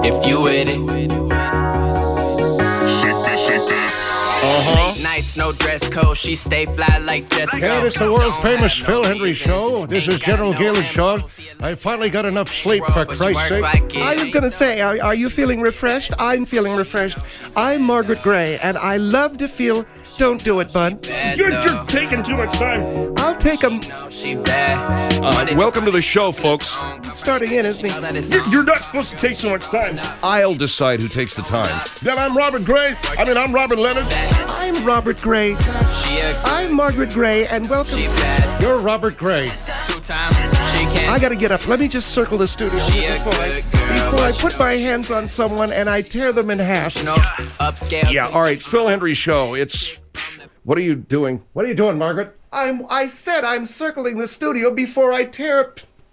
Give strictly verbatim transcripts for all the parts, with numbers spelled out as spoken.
if you with it. Uh-huh. Late nights, no dress code. She stay fly like jets go. Yeah, it's the world famous Phil Hendry Show. This is General Galen Shaw. I finally got enough sleep, for Christ's sake. I was going to say, are, are you feeling refreshed? I'm feeling refreshed. I'm Margaret Gray, and I love to feel... Don't do it, bud. You're, you're taking too much time. I'll take him. Uh, welcome to the show, folks. Starting in, isn't he? You're, you're not supposed to take so much time. I'll decide who takes the time. Then I'm Robert Gray. I mean, I'm Robert Leonard. I'm Robert Gray. I'm Margaret Gray, and welcome. You're Robert Gray. I gotta get up. Let me just circle the studio before I, before I put my hands on someone and I tear them in half. Yeah, all right, Phil Hendry Show. It's... What are you doing? What are you doing, Margaret? I'm. I said I'm circling the studio before I tear...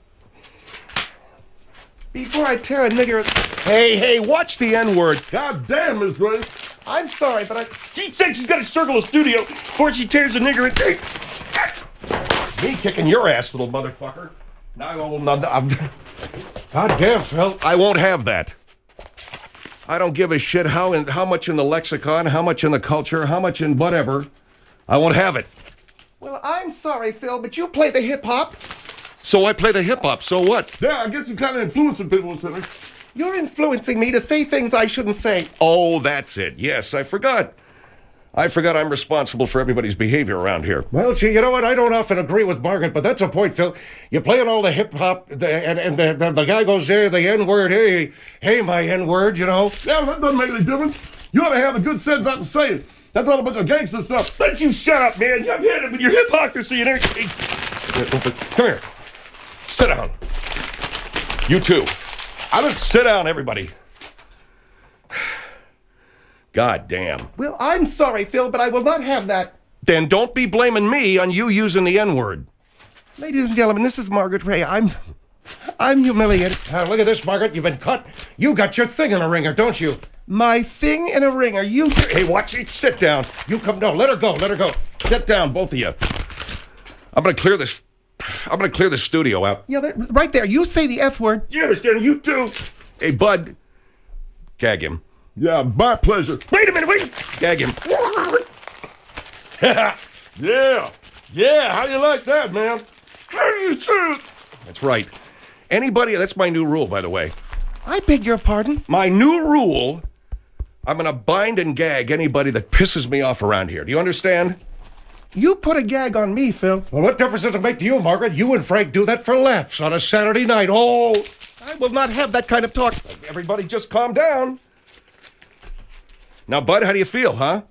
Before I tear a nigger... Hey, hey, watch the N-word. God damn, Miss Gray. I'm sorry, but I... She said she's got to circle the studio before she tears a nigger in... Me kicking your ass, little motherfucker. Now I won't... I'm... God damn, Phil. I won't have that. I don't give a shit how in, how much in the lexicon, how much in the culture, how much in whatever. I won't have it. Well, I'm sorry, Phil, but you play the hip-hop. So I play the hip-hop, so what? Yeah, I guess you kind of influencing people, Senator. You're influencing me to say things I shouldn't say. Oh, that's it. Yes, I forgot. I forgot I'm responsible for everybody's behavior around here. Well, gee, you know what? I don't often agree with Margaret, but that's a point, Phil. You're playing all the hip-hop, the, and, and the, the, the guy goes there, the N-word, hey, hey, my N-word, you know? Yeah, that doesn't make any difference. You ought to have the good sense not to say it. That's all a bunch of gangster stuff. Let you shut up, man. I've had it with your hypocrisy and everything. Come here. Sit down. You too. I don't sit down, everybody. God damn. Well, I'm sorry, Phil, but I will not have that. Then don't be blaming me on you using the N-word. Ladies and gentlemen, this is Margaret Ray. I'm... I'm humiliated. Uh, look at this, Margaret. You've been cut. You got your thing in a ringer, don't you? My thing in a ringer. You... Hey, watch it. Sit down. You come... No, let her go. Let her go. Sit down, both of you. I'm going to clear this... I'm going to clear the studio out. Yeah, that, right there. You say the F word. You understand? You too. Hey, Bud. Gag him. Yeah, my pleasure. Wait a minute, wait. Gag him. Yeah. Yeah, how you like that, man? That's right. Anybody, that's my new rule, by the way. I beg your pardon? My new rule, I'm going to bind and gag anybody that pisses me off around here. Do you understand? You put a gag on me, Phil. Well, what difference does it make to you, Margaret? You and Frank do that for laughs on a Saturday night. Oh, I will not have that kind of talk. Everybody just calm down. Now, Bud, how do you feel, huh?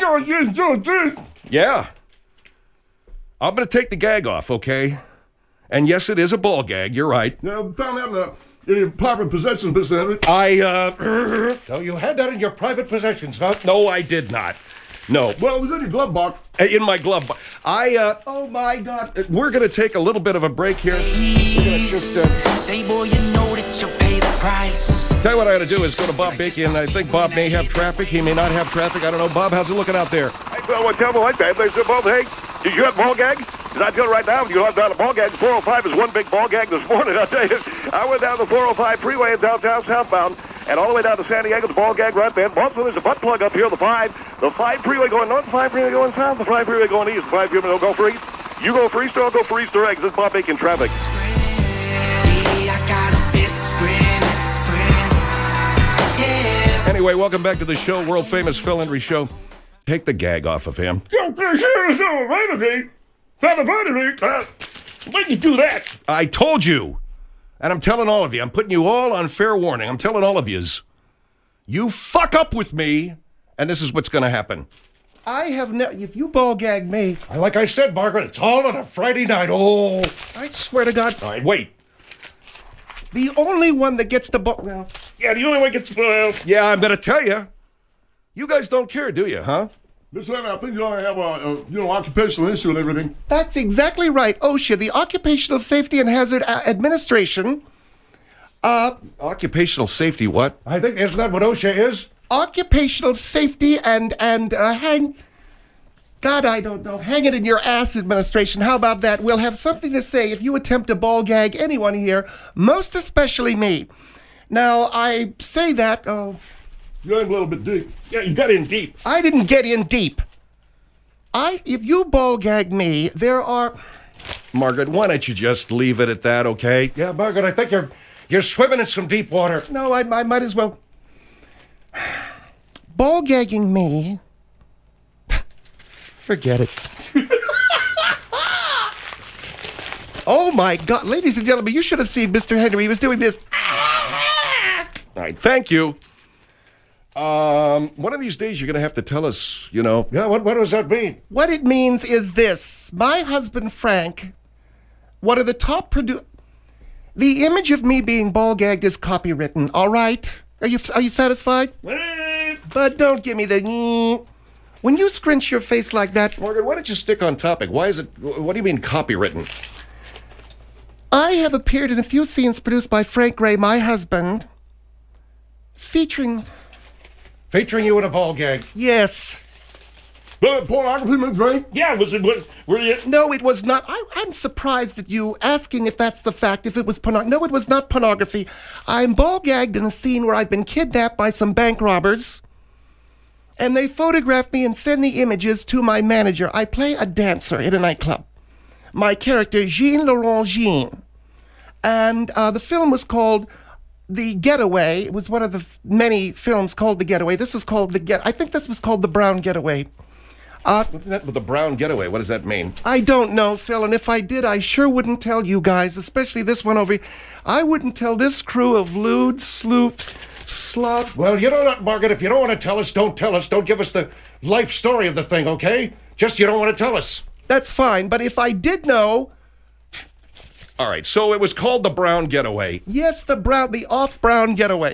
Yeah. I'm going to take the gag off, okay? And yes, it is a ball gag. You're right. Yeah, we found that in, uh, in your private possessions, Mister Henry. I, uh... So you had that in your private possessions, huh? No, I did not. No. Well, it was in your glove box. In my glove box. I, uh... Oh, my God. We're going to take a little bit of a break here. We're going to just, uh... Say, boy, you know that you'll pay the price. Tell you what I got to do is go to Bob Bacon. I think Bob may have traffic. He may not have traffic. I don't know. Bob, how's it looking out there? Hey, well, well, tell me what, man. They said, Bob, hey, did you have ball gag? Because I tell you right now, if you have down a ball gag, the four oh five is one big ball gag this morning. I tell you, I went down the four oh five freeway in downtown southbound, and all the way down to San Diego, the ball gag right there. Also, there's a butt plug up here, the five. The five freeway going north, the five freeway going south, the five freeway going east. The five freeway don't go for east. You go for east, or I'll go for east or eggs. This is Bob Bacon traffic. Anyway, welcome back to the show, world famous Phil Hendry Show. Take the gag off of him. When you do that? I told you. And I'm telling all of you. I'm putting you all on fair warning. I'm telling all of yous. You fuck up with me, and this is what's going to happen. I have never... If you ball gag me... Like I said, Margaret, it's all on a Friday night. Oh. I swear to God... All right, wait. The only one that gets the ball... Well, yeah, the only one gets... Uh, yeah, I'm going to tell you. You guys don't care, do you, huh? Mister Henry, I think you ought to have a, a you know, occupational issue and everything. That's exactly right. OSHA, the Occupational Safety and Hazard A- Administration. Uh, Occupational safety, what? I think, isn't that what OSHA is? Occupational Safety and, and uh, hang... God, I don't know. Hang it in your ass, administration. How about that? We'll have something to say if you attempt to ball gag anyone here, most especially me. Now, I say that, oh, You're in a little bit deep. Yeah, you got in deep. I didn't get in deep. I, if you ball gag me, there are... Margaret, why don't you just leave it at that, okay? Yeah, Margaret, I think you're you're swimming in some deep water. No, I, I might as well... Ball gagging me... Forget it. Oh, my God. Ladies and gentlemen, you should have seen Mister Henry. He was doing this... All right, thank you. Um, one of these days you're going to have to tell us, you know. Yeah, what, what does that mean? What it means is this. My husband, Frank, one of the top produ... The image of me being ball gagged is copywritten, all right? Are you are you satisfied? But don't give me the... When you scrunch your face like that... Margaret, why don't you stick on topic? Why is it... What do you mean copywritten? I have appeared in a few scenes produced by Frank Gray, my husband, featuring... Featuring you in a ball gag. Yes. Uh, pornography, Miss Ray? Yeah, was it, was, were you... No, it was not. I, I'm surprised at you asking if that's the fact, if it was pornography. No, it was not pornography. I'm ball gagged in a scene where I've been kidnapped by some bank robbers, and they photograph me and send the images to my manager. I play a dancer in a nightclub. My character, Jean Laurent Jean. And uh, the film was called The Getaway. It was one of the f- many films called The Getaway. This was called The Get... I think this was called The Brown Getaway. Uh, What's that with the brown getaway? What does that mean? I don't know, Phil, and if I did, I sure wouldn't tell you guys, especially this one over here. I wouldn't tell this crew of lewd, sleuth, slut... Well, you know what, Margaret? If you don't want to tell us, don't tell us. Don't give us the life story of the thing, okay? Just you don't want to tell us. That's fine, but if I did know... All right, so it was called The Brown Getaway. Yes, the brown, the off-brown getaway.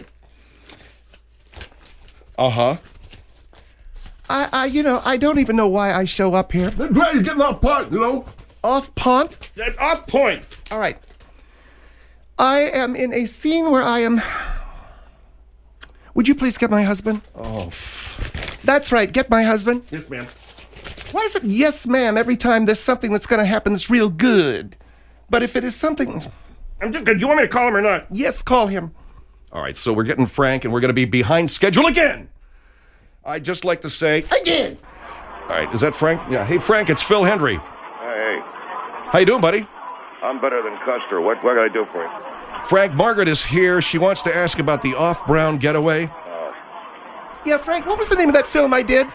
Uh-huh. I, I, you know, I don't even know why I show up here. Miss Ray, you're getting off point, you know? Off pont? Yeah, off point. All right. I am in a scene where I am... Would you please get my husband? Oh, f- That's right, get my husband. Yes, ma'am. Why is it yes, ma'am, every time there's something that's going to happen that's real good? But if it is something... I'm just, do you want me to call him or not? Yes, call him. all right, so we're getting Frank, and we're going to be behind schedule again. I'd just like to say... Again. All right, is that Frank? Yeah. Hey, Frank, it's Phil Hendry. Hey, How you doing, buddy? I'm better than Custer. What, what can I do for you? Frank, Margaret is here. She wants to ask about the off-brown getaway. Yeah, Frank, what was the name of that film I did?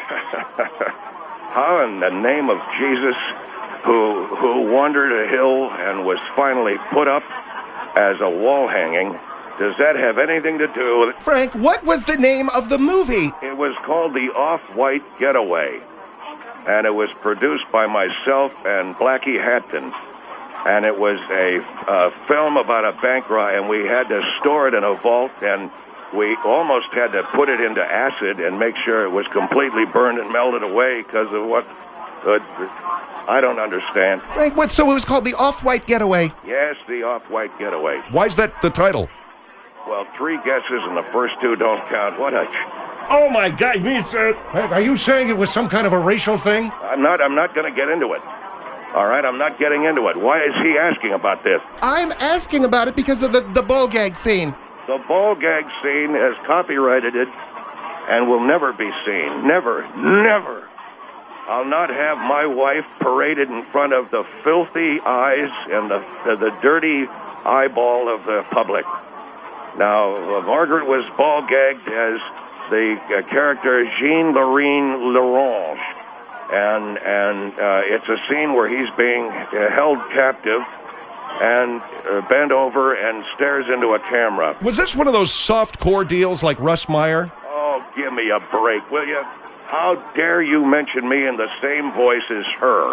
How in the name of Jesus, who who wandered a hill and was finally put up as a wall hanging, does that have anything to do with it? Frank, what was the name of the movie? It was called The Off-White Getaway, and it was produced by myself and Blackie Hatton. And it was a uh, film about a bank robbery, and we had to store it in a vault, and we almost had to put it into acid and make sure it was completely burned and melted away because of what... Uh, I don't understand. Frank, what? So it was called The Off-White Getaway. Yes, The Off-White Getaway. Why's that the title? Well, three guesses and the first two don't count. What a... Oh, my God, you mean, sir? Hey, are you saying it was some kind of a racial thing? I'm not, I'm not going to get into it. All right, I'm not getting into it. Why is he asking about this? I'm asking about it because of the, the ball gag scene. The ball gag scene has copyrighted it and will never be seen. Never, never. I'll not have my wife paraded in front of the filthy eyes and the, the, the dirty eyeball of the public. Now, uh, Margaret was ball gagged as the uh, character Jean Lorraine Laurent. And and uh, it's a scene where he's being uh, held captive and uh, bent over and stares into a camera. Was this one of those soft core deals like Russ Meyer? Oh, give me a break, will you? How dare you mention me in the same voice as her?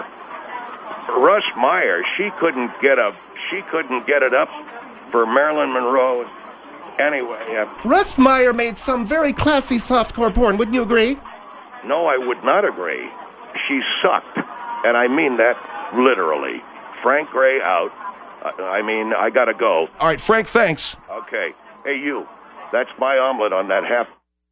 Russ Meyer, she couldn't get a she couldn't get it up for Marilyn Monroe. Anyway, uh, Russ Meyer made some very classy softcore porn, wouldn't you agree? no, I would not agree. She sucked, and I mean that literally. Frank Gray out. Uh, I mean, I gotta go. All right, Frank, thanks. Okay. Hey, you. That's my omelet on that half.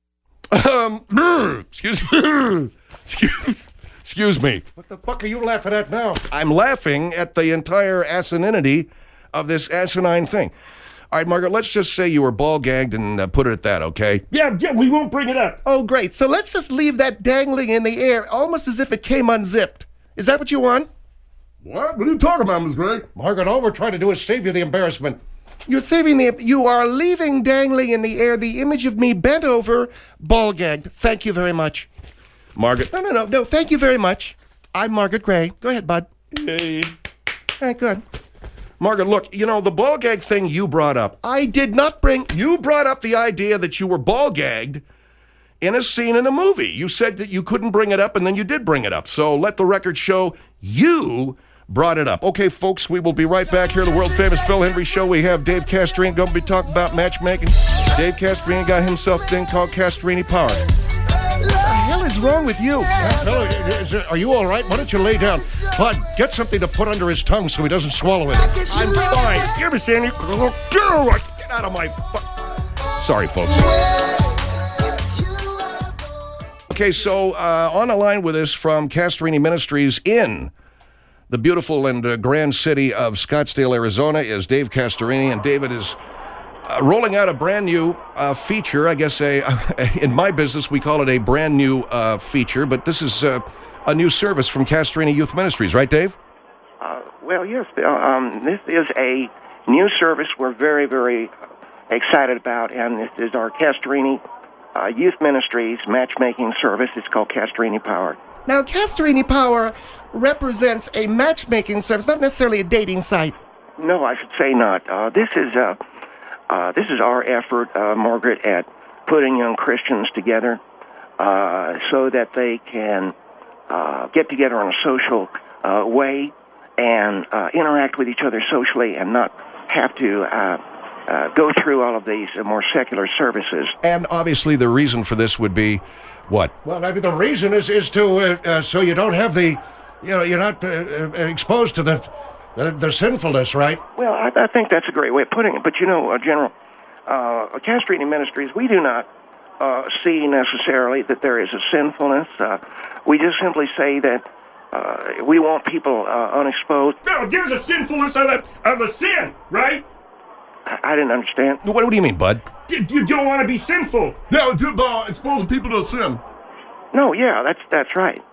Um, excuse me. excuse, excuse me. What the fuck are you laughing at now? I'm laughing at the entire asininity of this asinine thing. All right, Margaret, let's just say you were ball gagged and uh, put it at that, okay? Yeah, yeah, we won't bring it up. Oh, great. So let's just leave that dangling in the air, almost as if it came unzipped. Is that what you want? What? What are you talking about, Miss Gray? Margaret, all we're trying to do is save you the embarrassment. You're saving the... You are leaving dangling in the air the image of me bent over, ball gagged. Thank you very much. Margaret. No, no, no, no. Thank you very much. I'm Margaret Gray. Go ahead, bud. Hey. All right, good. Margaret, look, you know, the ball gag thing you brought up. I did not bring... You brought up the idea that you were ball gagged in a scene in a movie. You said that you couldn't bring it up, and then you did bring it up. So let the record show you brought it up. Okay, folks, we will be right back here at the world-famous Phil Henry Show. We have Dave Castrini going to be talking about matchmaking. Dave Castrini got himself a thing called Castrini Power. What the hell is wrong with you? Fellow, is it- are you all right? Why don't you lay down? Bud, get something to put under his tongue so he doesn't swallow it. I'm fine. You understand? Get out of my... Fu- Sorry, folks. Okay, so uh, on the line with us from Castrini Ministries in the beautiful and uh, grand city of Scottsdale, Arizona, is Dave Castrini, and David is uh, rolling out a brand new uh, feature. I guess a, in my business we call it a brand new uh, feature, but this is uh, a new service from Castrini Youth Ministries, right, Dave? Uh, well, yes, Bill. Um, this is a new service we're very, very excited about, and this is our Castrini uh, Youth Ministries matchmaking service. It's called Castrini Power. Now, Castrini Power represents a matchmaking service, not necessarily a dating site. No, I should say not. Uh, this is uh, uh, this is our effort, uh, Margaret, at putting young Christians together uh, so that they can uh, get together on a social uh, way and uh, interact with each other socially and not have to uh, uh, go through all of these uh, more secular services. And obviously the reason for this would be what? Well, I mean, the reason is is to uh, uh, so you don't have the, you know, you're not uh, uh, exposed to the, the the sinfulness, right? Well, I, I think that's a great way of putting it. But, you know, uh, General, uh, Castrini Ministries, we do not uh, see necessarily that there is a sinfulness. Uh, we just simply say that uh, we want people uh, unexposed. No, there's a sinfulness of a, of a sin, right? I, I didn't understand. What, what do you mean, bud? You, you don't want to be sinful. Yeah, to uh, exposing people to sin. No, yeah, that's that's right.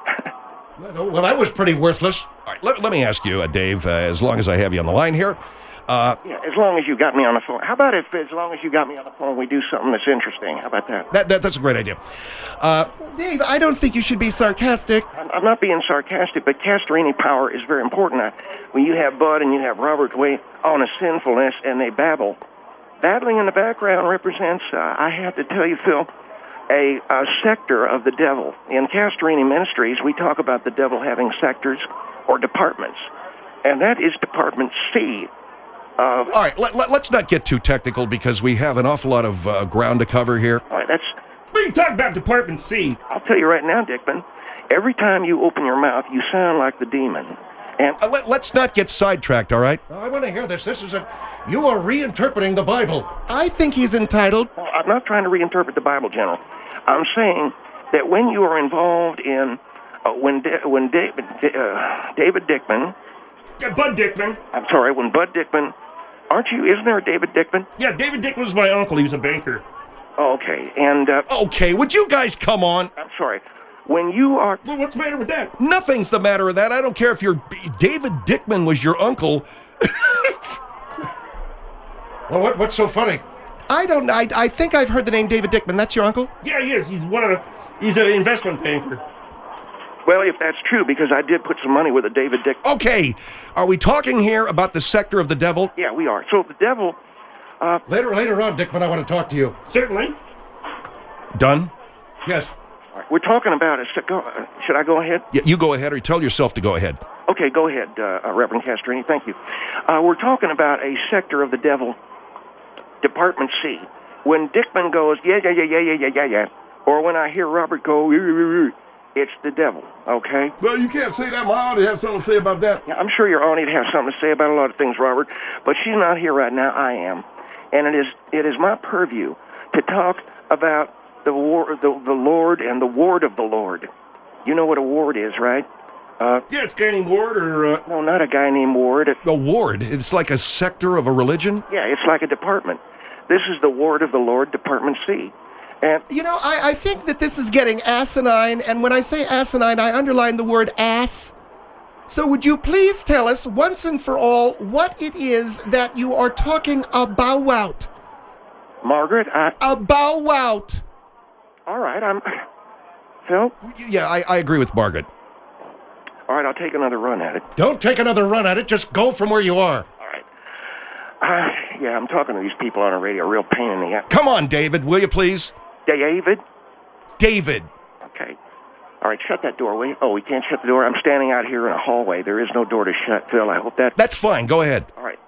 Well, well, that was pretty worthless. All right, let, let me ask you, uh, Dave, uh, as long as I have you on the line here. Uh, Yeah, as long as you got me on the phone. How about if, as long as you got me on the phone, we do something that's interesting? How about that? that, that That's a great idea. Uh, Dave, I don't think you should be sarcastic. I'm, I'm not being sarcastic, but Castrini Power is very important. Uh, when you have Bud and you have Robert way on a sinfulness and they babble, babbling in the background represents, uh, I have to tell you, Phil, a, a sector of the devil. In Castrini Ministries, we talk about the devil having sectors or departments, and that is Department C. Of, all right, let, let, let's not get too technical because we have an awful lot of uh, ground to cover here. all right, that's, We can talk about Department C. I'll tell you right now, Dickman, every time you open your mouth, you sound like the demon. And Uh, let, let's not get sidetracked, all right? I want to hear this. This is a, you are reinterpreting the Bible. I think he's entitled. Well, I'm not trying to reinterpret the Bible, General. I'm saying that when you are involved in, uh, when da- when David uh, David Dickman, Yeah, Bud Dickman. I'm sorry, when Bud Dickman, aren't you? Isn't there a David Dickman? Yeah, David Dickman was my uncle. He was a banker. Oh, okay, and uh, Okay, would you guys come on? I'm sorry. When you are, Well, what's the matter with that? Nothing's the matter with that. I don't care if you're... David Dickman was your uncle. Well, what, what's so funny? I don't. I, I think I've heard the name David Dickman. That's your uncle? Yeah, he is. He's one of the. He's an investment banker. well, if that's true, because I did put some money with a David Dick. Okay, are we talking here about the sector of the devil? Yeah, we are. So the devil. Later, later on, Dickman, I want to talk to you. Certainly. Done? Yes. All right, we're talking about a. sec- go- uh, Should I go ahead? Yeah, you go ahead, or tell yourself to go ahead. Okay, go ahead, uh, uh, Reverend Castrini. Thank you. Uh, we're talking about a sector of the devil, Department C. When Dickman goes, yeah, yeah, yeah, yeah, yeah, yeah, yeah, yeah, or when I hear Robert go, "Ee, ee, ee," it's the devil, okay? Well, you can't say that. My auntie has something to say about that. Now, I'm sure your auntie has something to say about a lot of things, Robert, but she's not here right now. I am. And it is it is my purview to talk about the, war, the, the Lord and the ward of the Lord. You know what a ward is, right? Uh, Yeah, it's Danny Ward or. Uh, no, not a guy named Ward. It, A ward. It's like a sector of a religion? yeah, it's like a department. This is the ward of the Lord, Department C. And You know, I, I think that this is getting asinine, and when I say asinine, I underline the word ass. So would you please tell us, once and for all, what it is that you are talking about? Margaret, I. About. All right, I'm. Phil? Yeah, I, I agree with Margaret. All right, I'll take another run at it. Don't take another run at it. Just go from where you are. All right. Uh, yeah, I'm talking to these people on the radio. Real pain in the ass. Come on, David, will you please? David? David. Okay. All right, shut that door, will you? Oh, we can't shut the door. I'm standing out here in a hallway. There is no door to shut, Phil. I hope that... That's fine. Go ahead. All right.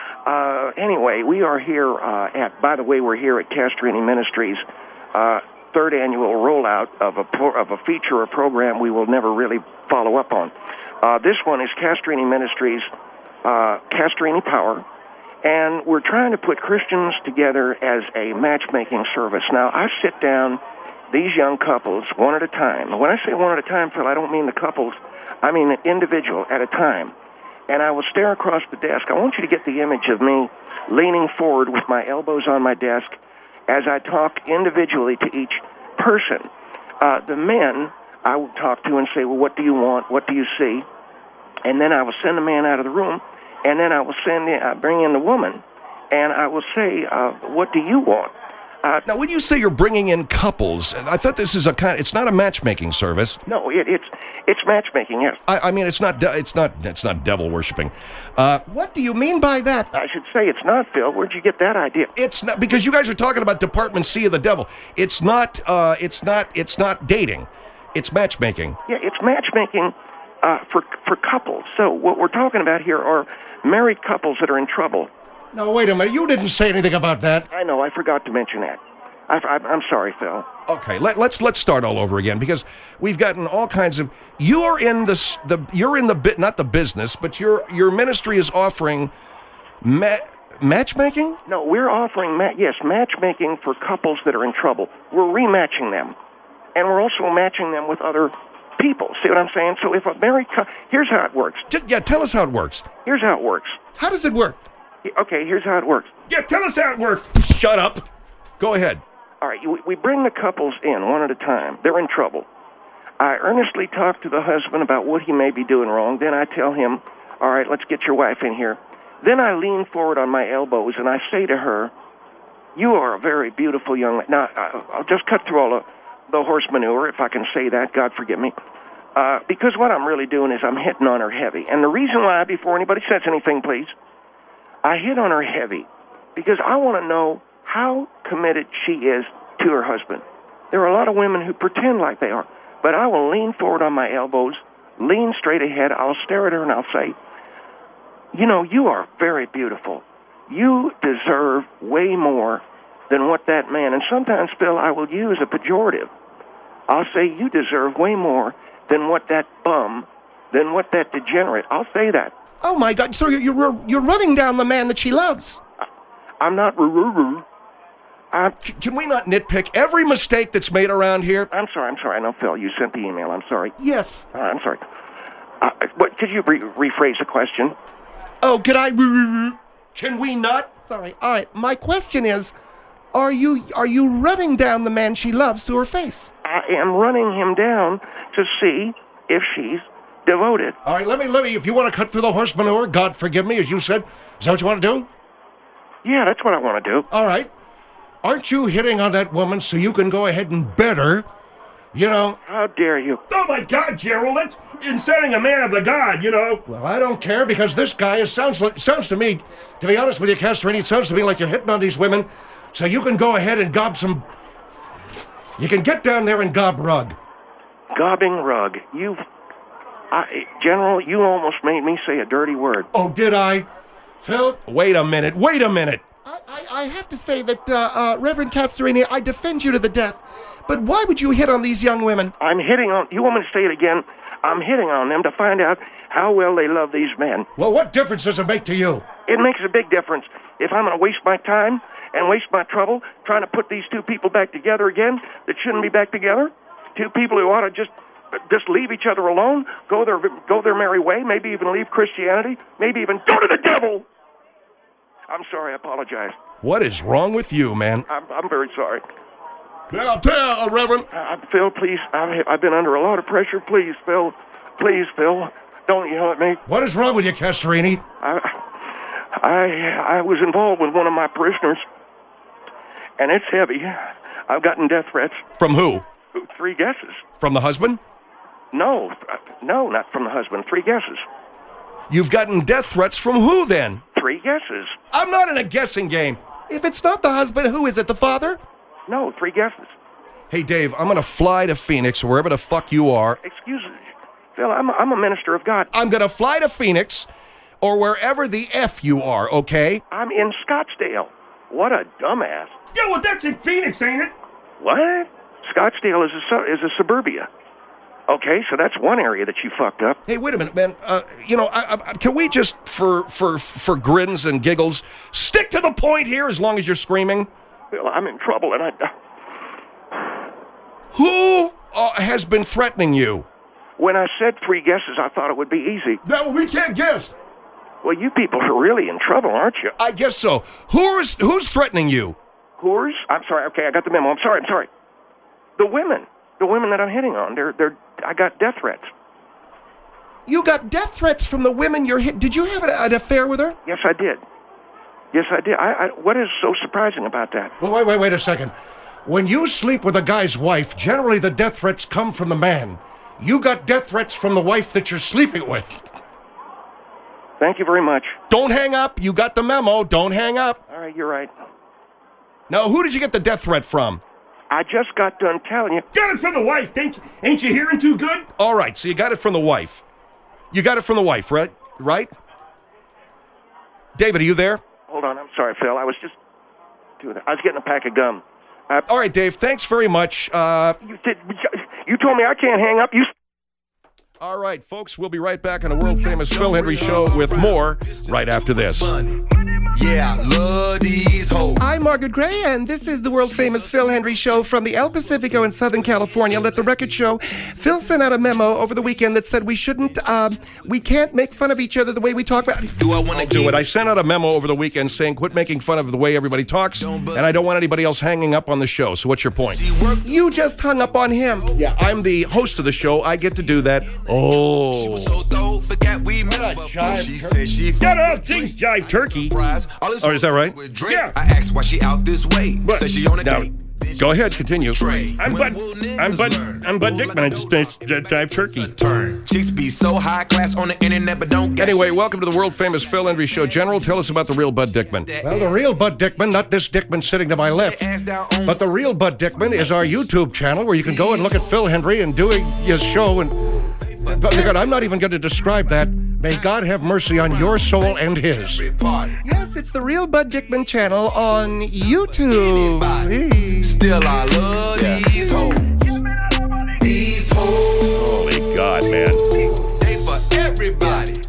Uh, anyway, we are here uh, at... By the way, we're here at Castrini Ministries, uh, third annual rollout of a, pro- of a feature or program we will never really follow up on. Uh, this one is Castrini Ministries, uh, Castrini Power, and we're trying to put Christians together as a matchmaking service. Now, I sit down these young couples one at a time. And when I say one at a time, Phil, I don't mean the couples. I mean an individual at a time. And I will stare across the desk. I want you to get the image of me leaning forward with my elbows on my desk as I talk individually to each person. Uh, the men I will talk to and say, well, what do you want? What do you see? And then I will send the man out of the room, and then I will send in, uh, bring in the woman, and I will say, uh, what do you want? Uh, Now, when you say you're bringing in couples, I thought this is a kind. It's not a matchmaking service. no, it, it's it's matchmaking, yes. I, I mean, it's not. de- It's not. It's not devil worshiping. Uh, What do you mean by that? I should say it's not, Phil. Where'd you get that idea? it's not because you guys are talking about Department C of the devil. It's not. Uh, it's not. It's not dating. It's matchmaking. Yeah, it's matchmaking uh, for for couples. So what we're talking about here are married couples that are in trouble. No, wait a minute. You didn't say anything about that. I know, I forgot to mention that. I, I, I'm sorry, Phil. Okay, let, let's let's start all over again because we've gotten all kinds of. You're in this. The you're in the bit, not the business, but your your ministry is offering ma- matchmaking. No, we're offering, ma- yes, matchmaking for couples that are in trouble. We're rematching them. And we're also matching them with other people. See what I'm saying? So if a married couple, here's how it works. J- yeah, tell us how it works. Here's how it works. How does it work? Okay, here's how it works. yeah, tell us how it works. Shut up. Go ahead. All right, we- we bring the couples in one at a time. They're in trouble. I earnestly talk to the husband about what he may be doing wrong. Then I tell him, all right, let's get your wife in here. Then I lean forward on my elbows and I say to her, you are a very beautiful young lady. Now, I- I'll just cut through all the, the horse manure, if I can say that. God forgive me. Uh, because what I'm really doing is I'm hitting on her heavy. And the reason why, before anybody says anything, please, I hit on her heavy because I want to know how committed she is to her husband. There are a lot of women who pretend like they are. But I will lean forward on my elbows, lean straight ahead. I'll stare at her and I'll say, you know, you are very beautiful. You deserve way more than what that man, and sometimes, Phil, I will use a pejorative. I'll say, you deserve way more than what that bum, than what that degenerate. I'll say that. Oh my God! So you're you're, you're running down the man that she loves. I'm not roo-roo-roo. I'm, C- Can we not nitpick every mistake that's made around here? I'm sorry, I'm sorry. I know, Phil, you sent the email. I'm sorry. Yes. Uh, I'm sorry. Uh, but could you re- rephrase the question? Oh, could I? Can we not? Sorry. All right. My question is, are you are you running down the man she loves to her face? I am running him down to see if she's devoted. All right, let me, let me, if you want to cut through the horse manure, God forgive me, as you said, is that what you want to do? Yeah, that's what I want to do. All right. Aren't you hitting on that woman so you can go ahead and bet her? You know, How dare you? Oh my God, Gerald, that's inciting a man of the God, you know. well, I don't care because this guy is, sounds like, sounds to me, to be honest with you, Castrini, it sounds to me like you're hitting on these women so you can go ahead and gob some, you can get down there and gob rug. Gobbing rug. You've... I, General, you almost made me say a dirty word. Oh, did I? Phil? Wait a minute. Wait a minute. I, I, I have to say that, uh, uh, Reverend Castorini, I defend you to the death. But why would you hit on these young women? I'm hitting on... You want me to say it again? I'm hitting on them to find out how well they love these men. Well, what difference does it make to you? It makes a big difference. If I'm going to waste my time and waste my trouble trying to put these two people back together again that shouldn't be back together, two people who ought to just just leave each other alone, go their go their merry way, maybe even leave Christianity, maybe even go to the devil. I'm sorry, I apologize. What is wrong with you, man? I'm, I'm very sorry. Man, I'll tell you, uh, Reverend. Uh, Phil, please, I've, I've been under a lot of pressure. Please, Phil, please, Phil, don't yell at me. What is wrong with you, Castorini? I, I, I was involved with one of my parishioners, and it's heavy. I've gotten death threats. From who? Three guesses. From the husband? No, no, not from the husband. Three guesses. You've gotten death threats from who, then? Three guesses. I'm not in a guessing game. If it's not the husband, who is it? The father? No, three guesses. Hey, Dave, I'm going to fly to Phoenix, or wherever the fuck you are. Excuse me, Phil, I'm a, I'm a minister of God. I'm going to fly to Phoenix, or wherever the F you are, okay? I'm in Scottsdale. What a dumbass. Yeah, well, that's in Phoenix, ain't it? What? Scottsdale is a, su- is a suburbia. Okay, so that's one area that you fucked up. Hey, wait a minute, man. Uh, you know, I, I, can we just, for, for, for grins and giggles, stick to the point here as long as you're screaming? Phil, I'm in trouble, and I... Who uh, has been threatening you? When I said three guesses, I thought it would be easy. No, we can't guess. Well, you people are really in trouble, aren't you? I guess so. Who's, who's threatening you? Whores? I'm sorry, okay, I got the memo. I'm sorry, I'm sorry. The women. The women that I'm hitting on. They're, they're, I got death threats. You got death threats from the women you're hit. Did you have an, an affair with her? Yes, I did. Yes, I did. I, I, what is so surprising about that? Well, wait, wait, wait a second. When you sleep with a guy's wife, generally the death threats come from the man. You got death threats from the wife that you're sleeping with. Thank you very much. Don't hang up. You got the memo. Don't hang up. All right, you're right. Now, who did you get the death threat from? I just got done telling you. Got it from the wife. Ain't, ain't you hearing too good? All right, so you got it from the wife. You got it from the wife, right? Right? David, are you there? Hold on, I'm sorry, Phil. I was just doing that. I was getting a pack of gum. I, All right, Dave, thanks very much. Uh, you, did, you told me I can't hang up. You... All right, folks, we'll be right back on the world-famous Phil Hendrie Show with more right after this. Yeah, I love these hoes. I'm Margaret Gray, and this is the world-famous Phil Hendrie Show from the El Pacifico in Southern California. Let the record show, Phil sent out a memo over the weekend that said we shouldn't, um, we can't make fun of each other the way we talk about... Do I want to do it? I sent out a memo over the weekend saying quit making fun of the way everybody talks, and I don't want anybody else hanging up on the show. So what's your point? You just hung up on him. Yeah, I'm the host of the show. I get to do that. Oh. So throw, forget we met before. She said she Got all things jive turkey. Oh, is that right? Yeah. I asked why she out this way. What? Said she on a Now, date. go ahead, continue. I'm Bud. I'm Bud. I'm Bud Dickman. I just finished uh, jive turkey. Turn. Chicks be so high class on the internet, but don't get Anyway, welcome to the world-famous Phil Hendrie Show. General, tell us about the real Bud Dickman. Well, the real Bud Dickman, not this Dickman sitting to my left, but the real Bud Dickman is our YouTube channel where you can go and look at Phil Hendrie and doing his show. And God, I'm not even going to describe that. May God have mercy on your soul and his. Yes, it's the Real Bud Dickman channel on YouTube. Hey. Still, I love Yeah. these hoes. These hoes. Holy God, man. They for everybody.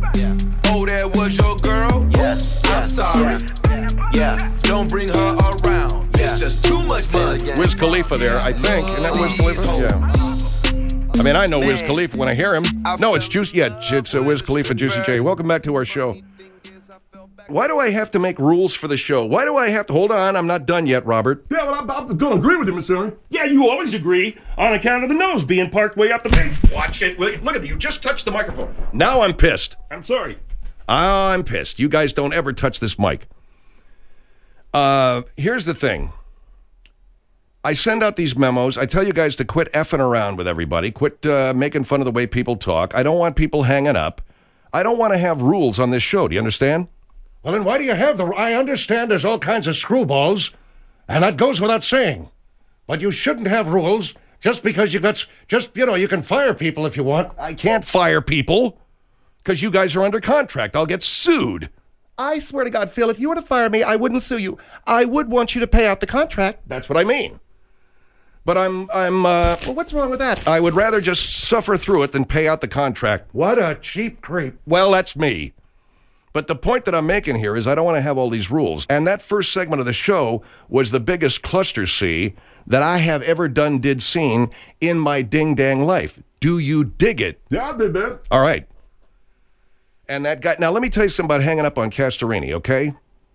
Oh, that was your girl? Yes. I'm sorry. Yeah. Don't bring her around. It's just too much money. Wiz Khalifa there, I think. Isn't that Wiz Khalifa? Yeah. I mean, I know Wiz Khalifa when I hear him. No, it's Juicy. Yeah, it's uh, Wiz Khalifa, Juicy J. Welcome back to our show. Why do I have to make rules for the show? Why do I have to... Hold on, I'm not done yet, Robert. Yeah, but I'm, I'm going to agree with you, Mister Henry. Yeah, you always agree on account of the nose being parked way up the back. Watch it. Look at you. Just touched the microphone. Now I'm pissed. I'm sorry. I'm pissed. You guys don't ever touch this mic. Uh, here's the thing. I send out these memos. I tell you guys to quit effing around with everybody. Quit uh, making fun of the way people talk. I don't want people hanging up. I don't want to have rules on this show. Do you understand? Well, then why do you have the... I understand there's all kinds of screwballs, and that goes without saying. But you shouldn't have rules just because you got... Just, you know, you can fire people if you want. I can't fire people because you guys are under contract. I'll get sued. I swear to God, Phil, if you were to fire me, I wouldn't sue you. I would want you to pay out the contract. That's what I mean. But I'm, I'm, uh... Well, what's wrong with that? I would rather just suffer through it than pay out the contract. What a cheap creep. Well, that's me. But the point that I'm making here is I don't want to have all these rules. And that first segment of the show was the biggest cluster C that I have ever done, did, seen in my ding-dang life. Do you dig it? Yeah, I did that. All right. And that guy, now let me tell you something about hanging up on Castorini, okay?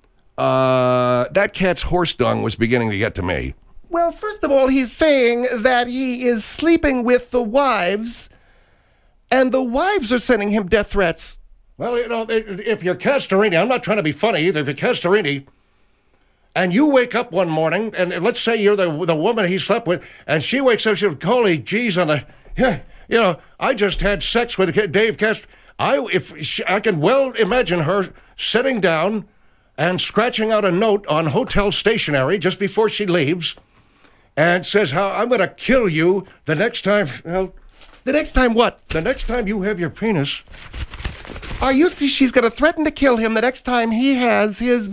Uh, that cat's horse dung was beginning to get to me. Well, first of all, he's saying that he is sleeping with the wives, and the wives are sending him death threats. Well, you know, if you're Castorini, I'm not trying to be funny either. If you're Castorini, and you wake up one morning, and let's say you're the the woman he slept with, and she wakes up, she goes, holy geez, on the, yeah, you know, I just had sex with Dave Cast. I if she, I can well imagine her sitting down and scratching out a note on hotel stationery just before she leaves, and says, "How I'm going to kill you the next time." Well, the next time what? The next time you have your penis. Are you see? She's going to threaten to kill him the next time he has his.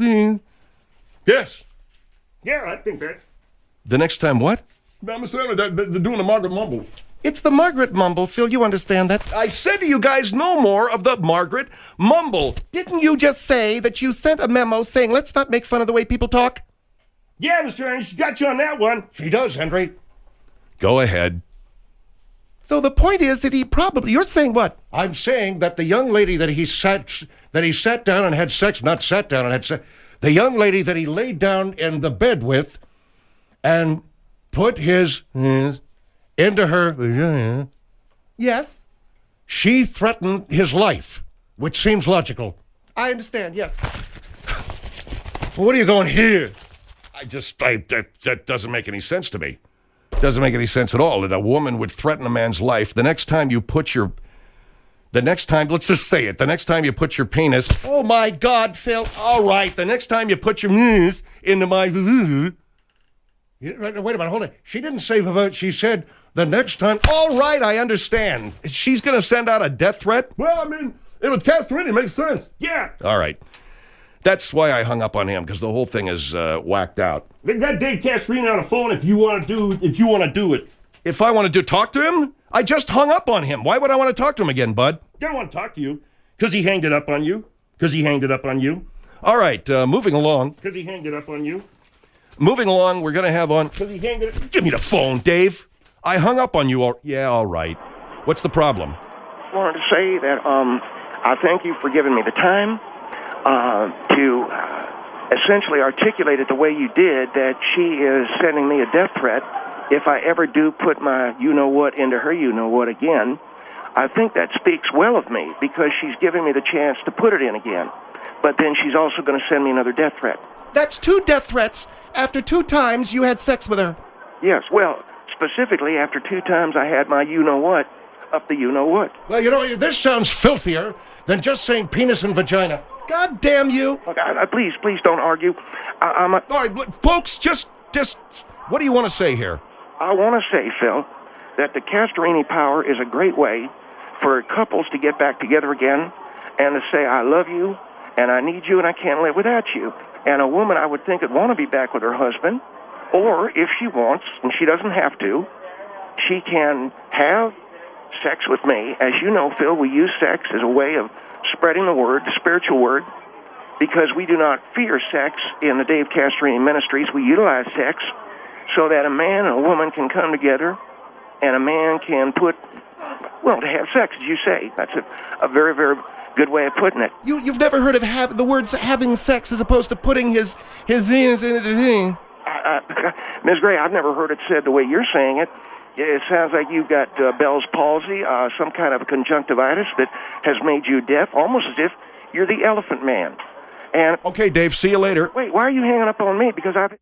Yes. Yeah, I think that. The next time what? I'm saying that they're doing the Margaret Mumble. It's the Margaret Mumble, Phil. You understand that? I said to you guys, no more of the Margaret Mumble. Didn't you just say that you sent a memo saying, let's not make fun of the way people talk? Yeah, Mister Ernie, she got you on that one. She does, Henry. Go ahead. So the point is that he probably, you're saying what? I'm saying that the young lady that he sat, that he sat down and had sex, not sat down and had sex, the young lady that he laid down in the bed with and put his, his into her, yes, she threatened his life, which seems logical. I understand, yes. Well, what are you going here? I just, I, that, that doesn't make any sense to me. Doesn't make any sense at all that a woman would threaten a man's life. The next time you put your, the next time, let's just say it, the next time you put your penis, oh my God, Phil. All right, the next time you put your penis into my, wait a minute, hold it. She didn't say, she said, the next time. All right, I understand. She's going to send out a death threat? Well, I mean, if it's Castorini, it makes sense. Yeah. All right. That's why I hung up on him, because the whole thing is uh, whacked out. They got Dave Castorini on the phone if you want to do if you want to do it. If I want to do talk to him? I just hung up on him. Why would I want to talk to him again, bud? Don't want to talk to you. Because he hanged it up on you. Because he hanged it up on you. All right, uh, moving along. Because he hanged it up on you. Moving along, we're going to have on... Because he hanged it up... Give me the phone, Dave. I hung up on you. All... Yeah, all right. What's the problem? I wanted to say that um, I thank you for giving me the time uh, to uh, essentially articulate it the way you did, that she is sending me a death threat if I ever do put my you-know-what into her you-know-what again. I think that speaks well of me, because she's giving me the chance to put it in again. But then she's also going to send me another death threat. That's two death threats after two times you had sex with her. Yes, well, specifically after two times I had my you-know-what up the you-know-what. Well, you know, this sounds filthier than just saying penis and vagina. God damn you. Look, I, I, please, please don't argue. I, I'm a, All right, look, folks, just, just, what do you want to say here? I want to say, Phil, that the Castorini power is a great way for couples to get back together again and to say, I love you, and I need you, and I can't live without you. And a woman, I would think, would want to be back with her husband, or if she wants, and she doesn't have to, she can have sex with me. As you know, Phil, we use sex as a way of spreading the word, the spiritual word, because we do not fear sex in the Dave Castorini Ministries. We utilize sex so that a man and a woman can come together, and a man can put, well, to have sex, as you say. That's a, a very, very good way of putting it. You, you've never heard of have, the words having sex as opposed to putting his, his Venus into the thing? Uh, uh, Miz Gray, I've never heard it said the way you're saying it. It sounds like you've got uh, Bell's palsy, uh, some kind of a conjunctivitis that has made you deaf, almost as if you're the Elephant Man. And okay, Dave, see you later. Wait, why are you hanging up on me? Because I've...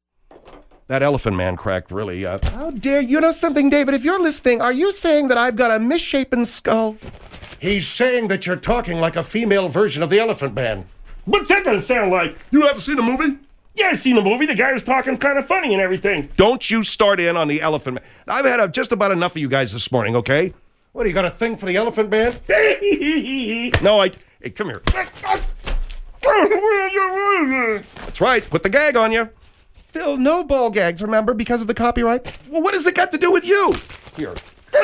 That Elephant Man crack really... Uh... How dare you? You know something, David? If you're listening, are you saying that I've got a misshapen skull? He's saying that you're talking like a female version of the Elephant Man. What's that gonna sound like? You ever seen the movie? Yeah, I seen the movie. The guy was talking kind of funny and everything. Don't you start in on the Elephant Man. I've had uh, just about enough of you guys this morning, okay? What, you got a thing for the Elephant Man? No, I... Hey, come here. That's right. Put the gag on you. Phil, no ball gags, remember, because of the copyright? Well, what has it got to do with you? Here.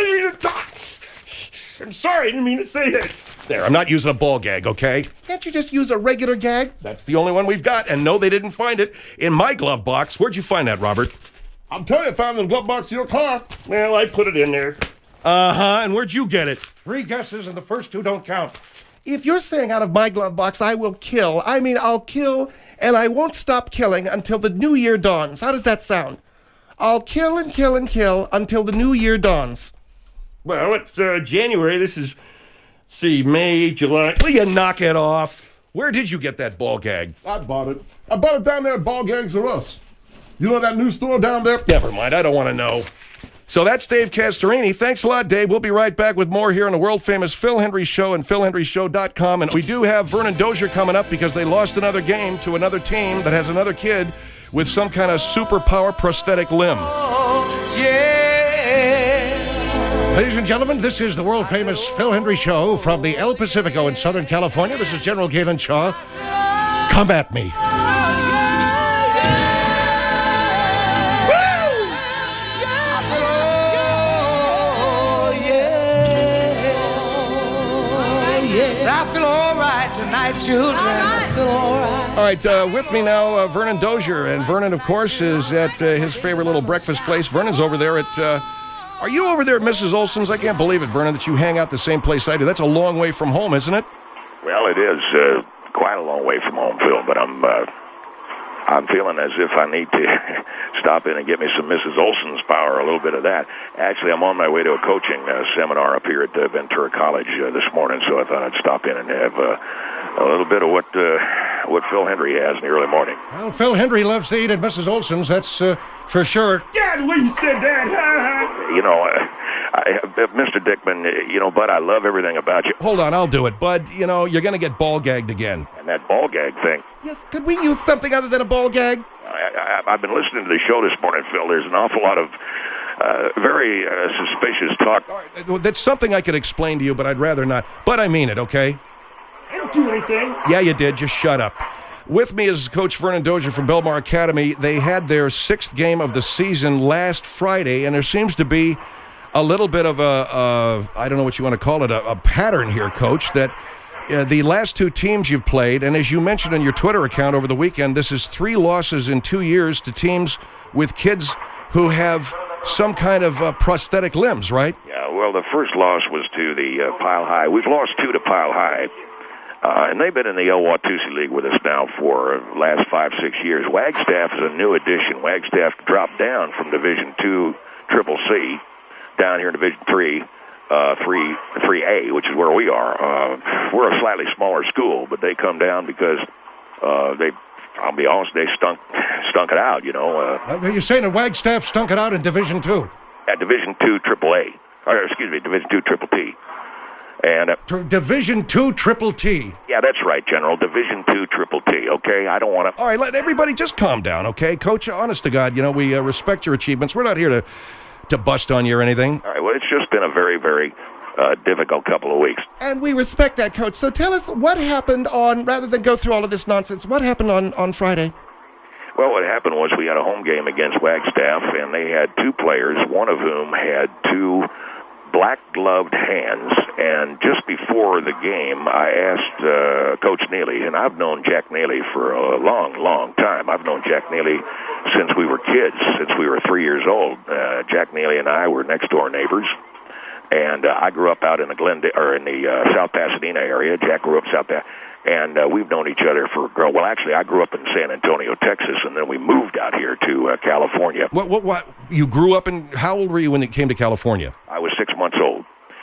I'm sorry, I didn't mean to say that. There, I'm not using a ball gag, okay? Can't you just use a regular gag? That's the only one we've got, and no, they didn't find it in my glove box. Where'd you find that, Robert? I'm telling you, I found it in the glove box of your car. Well, I put it in there. Uh-huh, and where'd you get it? Three guesses, and the first two don't count. If you're saying out of my glove box, I will kill. I mean, I'll kill, and I won't stop killing until the new year dawns. How does that sound? I'll kill and kill and kill until the new year dawns. Well, it's uh, January. This is, see, May, July. Will you knock it off? Where did you get that ball gag? I bought it. I bought it down there at Ball Gags R Us. You know that new store down there? Never mind, I don't want to know. So that's Dave Castorini. Thanks a lot, Dave. We'll be right back with more here on the world-famous Phil Hendry Show and phil hendry show dot com. And we do have Vernon Dozier coming up because they lost another game to another team that has another kid with some kind of superpower prosthetic limb. Yeah. Ladies and gentlemen, this is the world-famous Phil Hendry Show from the El Pacifico in Southern California. This is General Galen Shaw. Come at me. I feel all right tonight, children. I feel all right. All right, uh, with me now, uh, Vernon Dozier. And Vernon, of course, is at uh, his favorite little breakfast place. Vernon's over there at... Uh, are you over there at Missus Olson's? I can't believe it, Vernon, that you hang out the same place I do. That's a long way from home, isn't it? Well, it is uh, quite a long way from home, Phil, but I'm... Uh, I'm feeling as if I need to stop in and get me some Missus Olson's power, a little bit of that. Actually, I'm on my way to a coaching uh, seminar up here at uh, Ventura College uh, this morning, so I thought I'd stop in and have uh, a little bit of what uh, what Phil Hendry has in the early morning. Well, Phil Hendry loves to eat at Missus Olson's, that's uh, for sure. God, when you said that, You know, uh, I, uh, Mister Dickman, uh, you know, Bud, I love everything about you. Hold on, I'll do it. Bud, you know, you're going to get ball gagged again. And that ball gag thing. Yes, could we use something other than a ball gag? I, I, I've been listening to the show this morning, Phil. There's an awful lot of uh, very uh, suspicious talk. All right, that's something I could explain to you, but I'd rather not. But I mean it, okay? I didn't do anything. Yeah, you did. Just shut up. With me is Coach Vernon Dozier from Belmar Academy. They had their sixth game of the season last Friday, and there seems to be a little bit of a, a I don't know what you want to call it, a, a pattern here, Coach, that uh, the last two teams you've played, and as you mentioned in your Twitter account over the weekend, this is three losses in two years to teams with kids who have some kind of uh, prosthetic limbs, right? Yeah, well, the first loss was to the uh, Pile High. We've lost two to Pile High. Uh, and they've been in the El Watusi League with us now for the last five, six years. Wagstaff is a new addition. Wagstaff dropped down from Division Two Triple C down here in Division Three, uh, three, three A, which is where we are. Uh, we're a slightly smaller school, but they come down because uh, they, I'll be honest, they stunk, stunk it out. You know. Uh, Are you saying that Wagstaff stunk it out in Division Two? At Division Two Triple A, or excuse me, Division Two Triple T. And uh, Division Two Triple T. Yeah, that's right, General. Division Two Triple T. Okay, I don't want to. All right, let everybody just calm down, okay, Coach? Honest to God, you know we uh, respect your achievements. We're not here to to bust on you or anything. All right. Well, it's just been a very, very uh, difficult couple of weeks. And we respect that, Coach. So tell us what happened on, rather than go through all of this nonsense, what happened on, on Friday? Well, what happened was we had a home game against Wagstaff, and they had two players, one of whom had two black-gloved hands, and just before the game, I asked uh, Coach Neely, and I've known Jack Neely for a long, long time. I've known Jack Neely since we were kids, since we were three years old. Uh, Jack Neely and I were next-door neighbors, and uh, I grew up out in the Glendale, or in the uh, South Pasadena area. Jack grew up South Pasadena. And uh, we've known each other for, well, actually, I grew up in San Antonio, Texas, and then we moved out here to uh, California. What, what, what? You grew up in, how old were you when you came to California? I was six months old.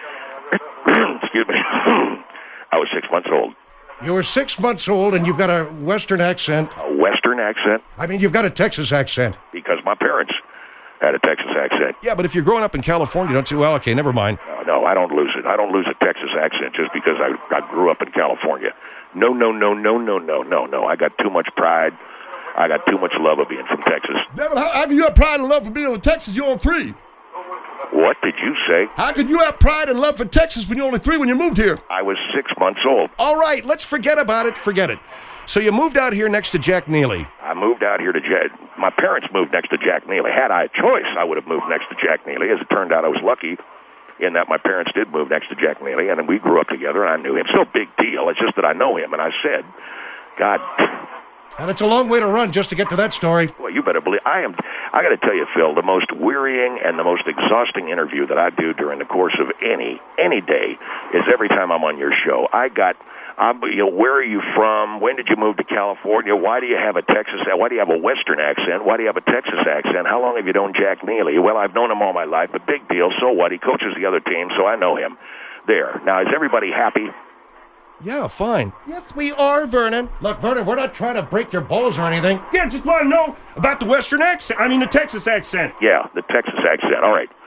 Excuse me. I was six months old. You were six months old, and you've got a Western accent. A Western accent? I mean, you've got a Texas accent. Because my parents had a Texas accent. Yeah, but if you're growing up in California, don't you? Well, okay, never mind. No, no, I don't lose it. I don't lose a Texas accent just because I, I grew up in California. No, no, no, no, no, no, no, no. I got too much pride. I got too much love of being from Texas. Devin, how, how can you have pride and love for being from Texas? You're on three. What did you say? How could you have pride and love for Texas when you're only three when you moved here? I was six months old. All right, let's forget about it. Forget it. So you moved out here next to Jack Neely. I moved out here to Jack. My parents moved next to Jack Neely. Had I a choice, I would have moved next to Jack Neely. As it turned out, I was lucky in that my parents did move next to Jack Neely, and we grew up together, and I knew him. It's no big deal. It's just that I know him, and I said, God, And it's a long way to run just to get to that story. Well, you better believe I am. I got to tell you, Phil, the most wearying and the most exhausting interview that I do during the course of any any day is every time I'm on your show. I got, um, you know, where are you from? When did you move to California? Why do you have a Texas? Why do you have a Western accent? Why do you have a Texas accent? How long have you known Jack Neely? Well, I've known him all my life, but big deal. So what? He coaches the other team, so I know him. There. Now, is everybody happy? Yeah, fine. Yes, we are, Vernon. Look, Vernon, we're not trying to break your balls or anything. Yeah, just want to know about the Western accent. I mean, the Texas accent. Yeah, the Texas accent. All right.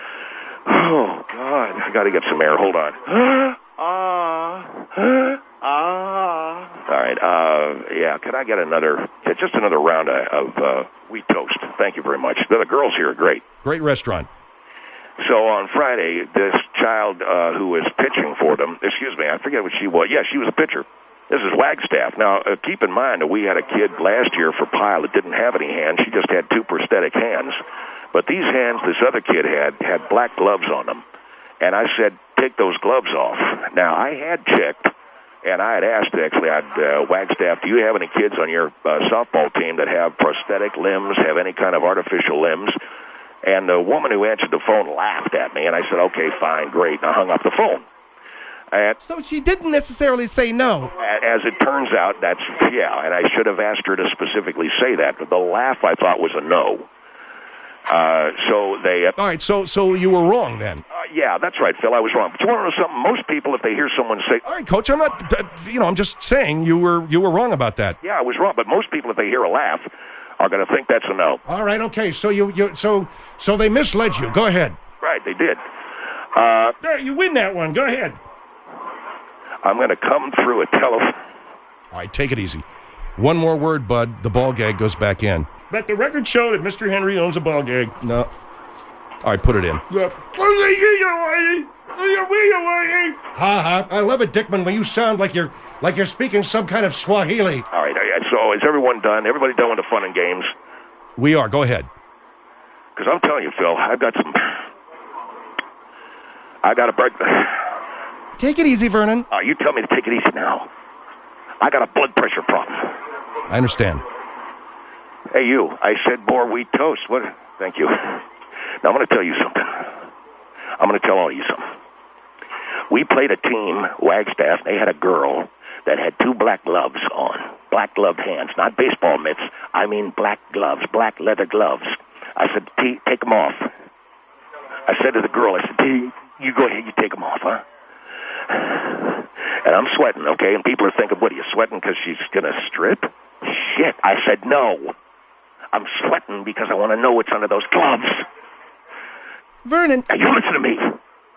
Oh, God. I got to get some air. Hold on. Ah. Ah. All right. Uh, yeah, could I get another, just another round of, of uh, wheat toast? Thank you very much. The girls here are great. Great restaurant. So on Friday, this child uh, who was pitching for them, excuse me, I forget what she was. Yeah, she was a pitcher. This is Wagstaff. Now, uh, keep in mind that we had a kid last year for Pyle that didn't have any hands. She just had two prosthetic hands. But these hands this other kid had had black gloves on them. And I said, take those gloves off. Now, I had checked, and I had asked, actually, I'd, uh, Wagstaff, do you have any kids on your uh, softball team that have prosthetic limbs, have any kind of artificial limbs? And the woman who answered the phone laughed at me, and I said, okay, fine, great, and I hung up the phone. And So she didn't necessarily say no. as it turns out, that's, yeah, and I should have asked her to specifically say that, but the laugh I thought was a no. Uh, so they... Uh, All right, so so you were wrong then. uh, yeah, that's right, Phil, I was wrong. But you want to know something? Most people, if they hear someone say, All right, Coach, I'm not, uh, you know, I'm just saying you were you were wrong about that. yeah, I was wrong, but most people, if they hear a laugh, are going to think that's a no. All right, okay, so you, you so so they misled you. Go ahead. Right, they did. Uh, There, you win that one. Go ahead. I'm going to come through a telephone. All right, take it easy. One more word, bud. The ball gag goes back in. Let the record show that Mister Henry owns a ball gag. No. All right, put it in. Yep. Ha ha. I love it, Dickman, when you sound like you're like you're speaking some kind of Swahili. All right, all right, so is everyone done? Everybody done with the fun and games? We are. Go ahead. Because I'm telling you, Phil, I've got some... I got to break... Take it easy, Vernon. Uh, you tell me to take it easy now. I got a blood pressure problem. I understand. Hey, you, I said more wheat toast. What? Thank you. Now, I'm going to tell you something. I'm going to tell all of you something. We played a team, Wagstaff, they had a girl that had two black gloves on. Black gloved hands, not baseball mitts. I mean black gloves, black leather gloves. I said, T, take them off. I said to the girl, I said, T, you go ahead, you take them off, huh? And I'm sweating, okay? And people are thinking, what, are you sweating because she's going to strip? Shit. I said, no. I'm sweating because I want to know what's under those gloves. Vernon. Now, you listen to me.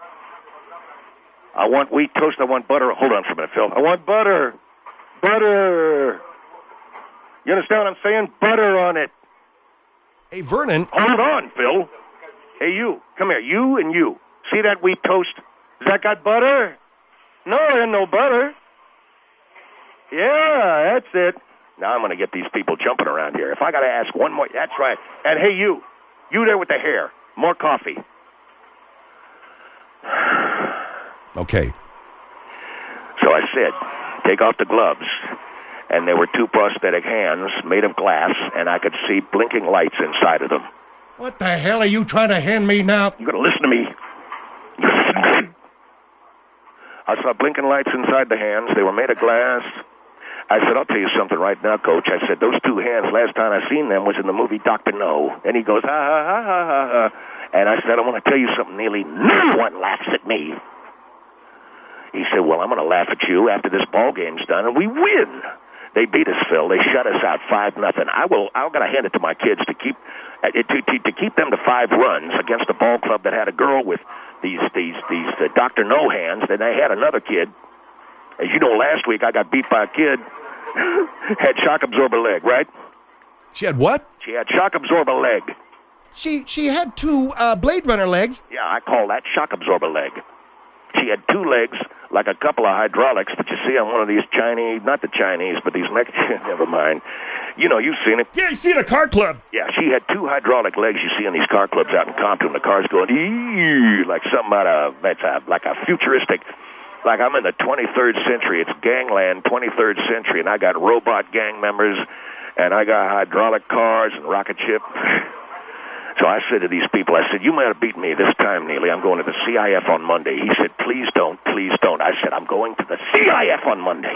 I want wheat toast. I want butter. Hold on for a minute, Phil. I want butter. Butter. You understand what I'm saying? Butter on it. Hey, Vernon. Hold on, Phil. Hey, you. Come here. You and you. See that wheat toast? Has that got butter? No, there ain't no butter. Yeah, that's it. Now I'm going to get these people jumping around here. If I got to ask one more... That's right. And hey, you. You there with the hair. More coffee. Okay. So I said, take off the gloves. And there were two prosthetic hands made of glass, and I could see blinking lights inside of them. What the hell are you trying to hand me now? You got to listen to me. You gotta listen to me. I saw blinking lights inside the hands. They were made of glass. I said, I'll tell you something right now, Coach. I said, those two hands, last time I seen them was in the movie Doctor No. And he goes, ha, ha, ha, ha, ha, ha. And I said, I want to tell you something, Neely. No one laughs at me. He said, well, I'm going to laugh at you after this ball game's done, and we win. They beat us, Phil. They shut us out five nothing. I will. I'm going to hand it to my kids to keep uh, to, to to keep them to five runs against a ball club that had a girl with these these these uh, Doctor No hands. Then they had another kid. As you know, last week I got beat by a kid had shock absorber leg, right? She had what? She had shock absorber leg. She she had two uh, Blade Runner legs. Yeah, I call that shock absorber leg. She had two legs, like a couple of hydraulics that you see on one of these Chinese, not the Chinese, but these Mexican, never mind. You know, you've seen it. Yeah, you see it at a car club. Yeah, she had two hydraulic legs you see in these car clubs out in Compton. The car's going, ee, like something out of, that's a, like a futuristic like I'm in the twenty-third century. It's gangland, twenty-third century, and I got robot gang members, and I got hydraulic cars and rocket ship. So I said to these people, I said, you might have beaten me this time, Neely. I'm going to the C I F on Monday. He said, please don't, please don't. I said, I'm going to the C I F on Monday.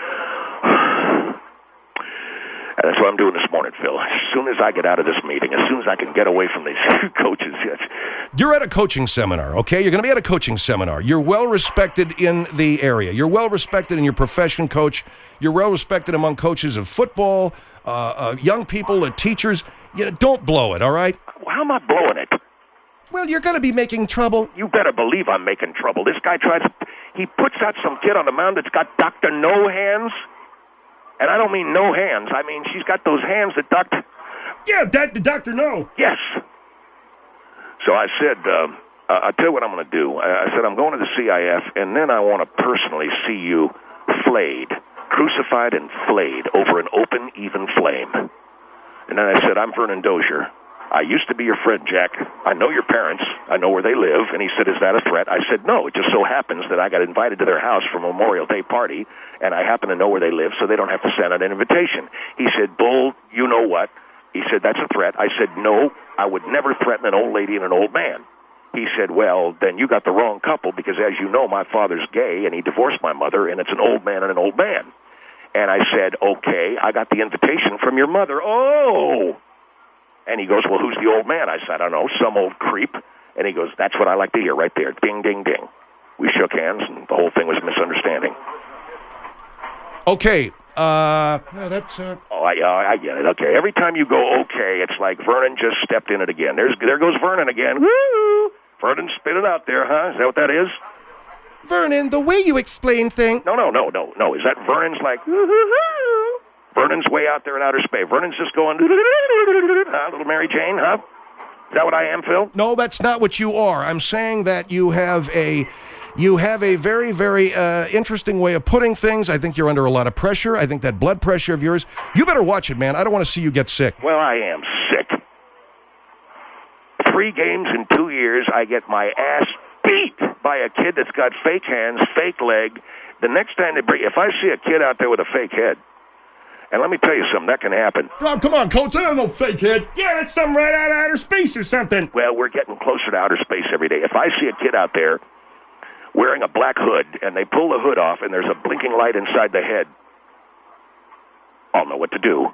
And that's what I'm doing this morning, Phil. As soon as I get out of this meeting, as soon as I can get away from these coaches. Yes. You're at a coaching seminar, okay? You're going to be at a coaching seminar. You're well-respected in the area. You're well-respected in your profession, Coach. You're well-respected among coaches of football, uh, uh, young people, uh, teachers. You know, don't blow it, all right? How am I blowing it? Well, you're going to be making trouble. You better believe I'm making trouble. This guy tries to... He puts out some kid on the mound that's got Doctor No Hands. And I don't mean no hands. I mean, she's got those hands that Doctor... Yeah, that the Doctor No. Yes. So I said, um, uh, I'll tell you what I'm going to do. I, I said, I'm going to the C I F, and then I want to personally see you flayed, crucified and flayed over an open, even flame. And then I said, I'm Vernon Dozier. I used to be your friend, Jack. I know your parents. I know where they live. And he said, is that a threat? I said, no. It just so happens that I got invited to their house for a Memorial Day party, and I happen to know where they live, so they don't have to send out an invitation. He said, Bull, you know what? He said, that's a threat. I said, no, I would never threaten an old lady and an old man. He said, well, then you got the wrong couple, because as you know, my father's gay, and he divorced my mother, and it's an old man and an old man. And I said, okay, I got the invitation from your mother. Oh! And he goes, well, who's the old man? I said, I don't know, some old creep. And he goes, that's what I like to hear right there. Ding, ding, ding. We shook hands, and the whole thing was a misunderstanding. Okay. Uh, yeah, that's... Uh... Oh, I, uh, I get it. Okay. Every time you go okay, it's like Vernon just stepped in it again. There's, there goes Vernon again. Woo! Vernon, spit it out there, huh? Is that what that is? Vernon, the way you explain things... No, no, no, no, no. Is that Vernon's like... Vernon's way out there in outer space. Vernon's just going... Huh, little Mary Jane, huh? Is that what I am, Phil? No, that's not what you are. I'm saying that you have a... You have a very, very uh, interesting way of putting things. I think you're under a lot of pressure. I think that blood pressure of yours... You better watch it, man. I don't want to see you get sick. Well, I am sick. Three games in two years, I get my ass beat by a kid that's got fake hands, fake leg. The next time they bring... If I see a kid out there with a fake head... And let me tell you something, that can happen. Oh, come on, Coach, that ain't no fake head. Yeah, that's something right out of outer space or something. Well, we're getting closer to outer space every day. If I see a kid out there wearing a black hood, and they pull the hood off, and there's a blinking light inside the head, I'll know what to do.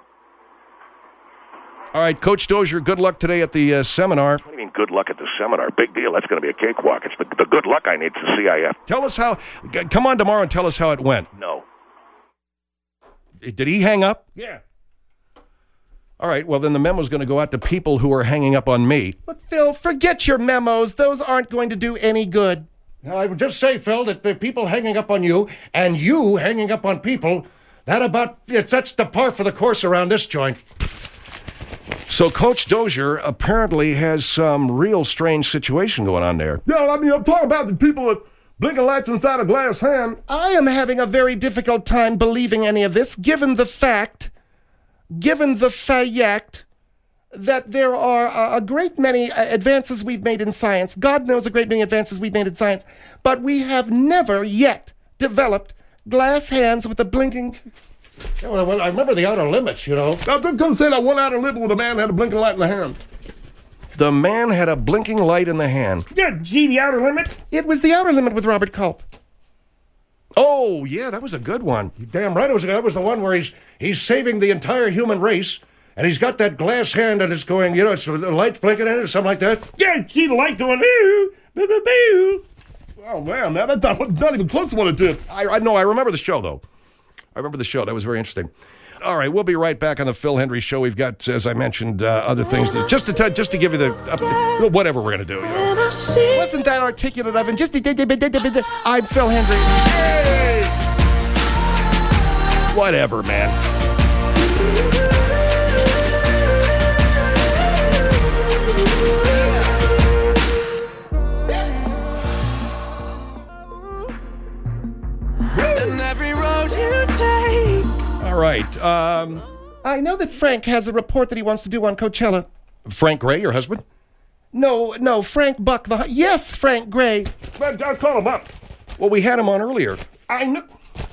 All right, Coach Dozier, good luck today at the uh, seminar. What do you mean good luck at the seminar? Big deal. That's going to be a cakewalk. It's the, the good luck I need to C I F. Tell us how... g- Come on tomorrow and tell us how it went. No. Did he hang up? Yeah. All right, well, then the memo's going to go out to people who are hanging up on me. But, Phil, forget your memos. Those aren't going to do any good. Now, I would just say, Phil, that the people hanging up on you and you hanging up on people, that about... It sets the par for the course around this joint. So Coach Dozier apparently has some real strange situation going on there. Yeah, I mean, I'm talking about the people with blinking lights inside a glass hand. I am having a very difficult time believing any of this, given the fact, given the fact that there are a, a great many advances we've made in science. God knows a great many advances we've made in science, but we have never yet developed glass hands with a blinking... Yeah, well, well, I remember the Outer Limits, you know. I was going to say that one outer limit where the man had a blinking light in the hand. The man had a blinking light in the hand. Yeah, gee, the Outer Limit. It was the Outer Limit with Robert Culp. Oh, yeah, that was a good one. You're damn right it was. That was the one where he's he's saving the entire human race, and he's got that glass hand and it's going, you know, it's the light's blinking in it or something like that. Yeah, see the light going, boo, boo, boo, boo. Oh, man, man, that's not, not even close to what it did. I, I know, I remember the show, though. I remember the show. That was very interesting. All right, we'll be right back on the Phil Hendrie Show. We've got, as I mentioned, uh, other things to, just to t- just to give you the uh, whatever we're gonna do. You know. Wasn't that articulate of him? Just I'm Phil Hendrie. Hey! Whatever, man. And every road you take. All right. Um, I know that Frank has a report that he wants to do on Coachella. Frank Gray, your husband? No, no, Frank Buck. The yes, Frank Gray. Man, I'll call him up. Well, we had him on earlier. I know.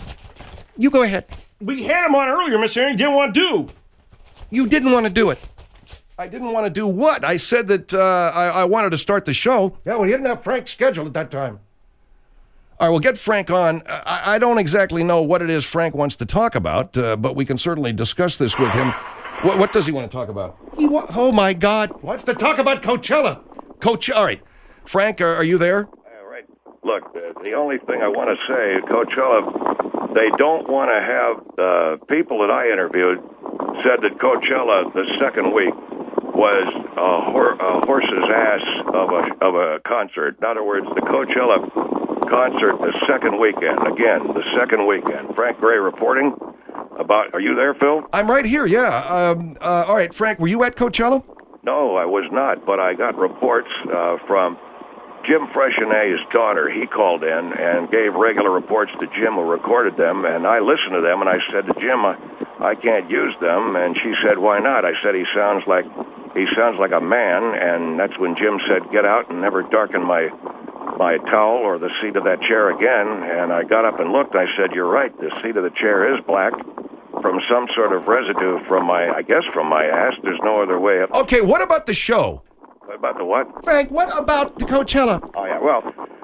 You go ahead. We had him on earlier, Mister Henry. Didn't want to do. You didn't want to do it. I didn't want to do what? I said that uh, I, I wanted to start the show. Yeah, well, he didn't have Frank scheduled at that time. All right, we'll get Frank on. I, I don't exactly know what it is Frank wants to talk about, uh, but we can certainly discuss this with him. What, what does he want to talk about? He wa- oh, my God. Wants to talk about Coachella. Coach, all right. Frank, are, are you there? All right. Look, uh, the only thing I want to say, Coachella, they don't want to have uh, people that I interviewed said that Coachella the second week was a, hor- a horse's ass of a of a concert. In other words, the Coachella concert the second weekend. Again, the second weekend. Frank Gray reporting about. Are you there, Phil? I'm right here. Yeah. Um, uh, all right, Frank. Were you at Coachella? No, I was not. But I got reports uh, from Jim Freshenet's daughter. He called in and gave regular reports to Jim, who recorded them. And I listened to them, and I said to Jim, I, I can't use them. And she said, why not? I said, he sounds like he sounds like a man. And that's when Jim said, get out and never darken my my towel or the seat of that chair again. And I got up and looked. I said, you're right. The seat of the chair is black from some sort of residue from my, I guess, from my ass. There's no other way. Of- okay, what about the show? About the what? Frank, what about the Coachella? Oh, yeah. Well,